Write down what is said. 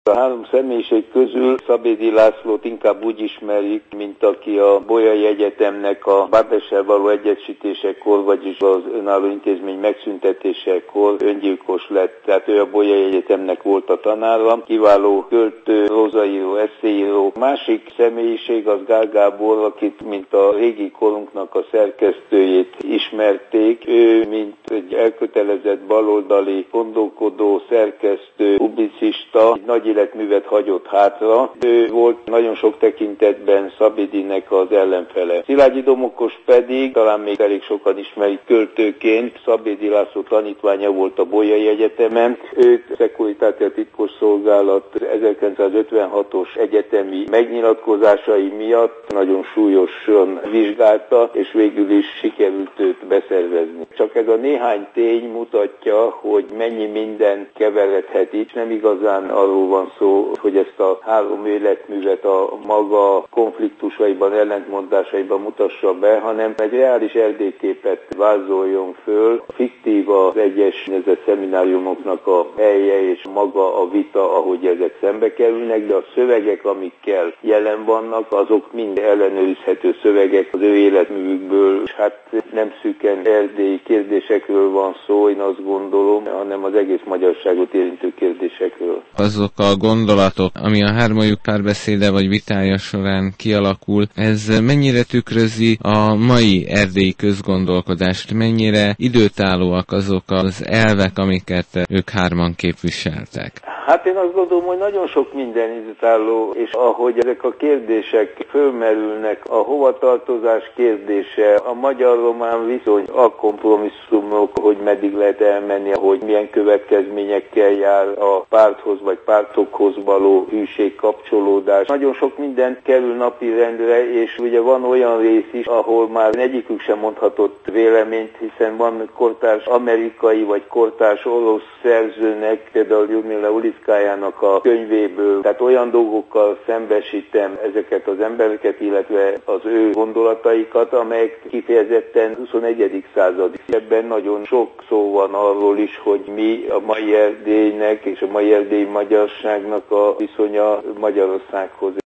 A három személyiség közül Szabédi Lászlót inkább úgy ismerik, mint aki a Bolyai Egyetemnek a Bábessel való egyesítésekor, vagyis az önálló intézmény megszüntetésekor öngyilkos lett. Tehát ő a Bolyai Egyetemnek volt a tanára, kiváló költő, prózaíró, esszéíró. Másik személyiség az Gál Gábor, akit mint a régi korunknak a szerkesztőjét ismerték. Ő mint egy elkötelezett baloldali gondolkodó, szerkesztő, publicista, nagy életművet hagyott hátra. Ő volt nagyon sok tekintetben Szabédinek az ellenfele. Szilágyi Domokos pedig, talán még elég sokan ismerik költőként, Szabédi László tanítványa volt a Bolyai Egyetemen. Őt Szekuritátea titkosszolgálat 1956-os egyetemi megnyilatkozásai miatt nagyon súlyosan vizsgálta, és végül is sikerült őt beszervezni. Csak ez a néhány tény mutatja, hogy mennyi minden keveredhet itt. Nem igazán arról van szó, hogy ezt a három életművet a maga konfliktusaiban, ellentmondásaiban mutassa be, hanem egy reális erdélyképet vázoljon föl. Fiktív az egyes szemináriumoknak a helye és maga a vita, ahogy ezek szembe kerülnek, de a szövegek, amikkel jelen vannak, azok mind ellenőrizhető szövegek az ő életművükből, és hát nem szűken erdélyi kérdésekről van szó, én azt gondolom, hanem az egész magyarságot érintő kérdésekről. Azok a gondolatok, ami a hármajuk párbeszéde vagy vitája során kialakul, ez mennyire tükrözi a mai erdélyi közgondolkodást, mennyire időtállóak azok az elvek, amiket ők hárman képviseltek? Hát én azt gondolom, hogy nagyon sok minden időtálló, és ahogy ezek a kérdések fölmerülnek, a hovatartozás kérdése, a magyar-román viszony, a kompromisszumok, hogy meddig lehet elmenni, hogy milyen következményekkel jár a párthoz vagy pártokhoz való hűség, kapcsolódás. Nagyon sok minden kerül napirendre, és ugye van olyan rész is, ahol már egyikük sem mondhatott véleményt, hiszen van kortárs amerikai vagy kortárs orosz szerzőnek, például Ljudmila Ulitskajának a könyvéből, tehát olyan dolgokkal szembesítem ezeket az embereket, illetve az ő gondolataikat, amelyek kifejezetten 21. századi. Ebben nagyon sok szó van arról is, hogy mi a mai Erdélynek és a mai erdélyi magyarságnak a viszonya Magyarországhoz.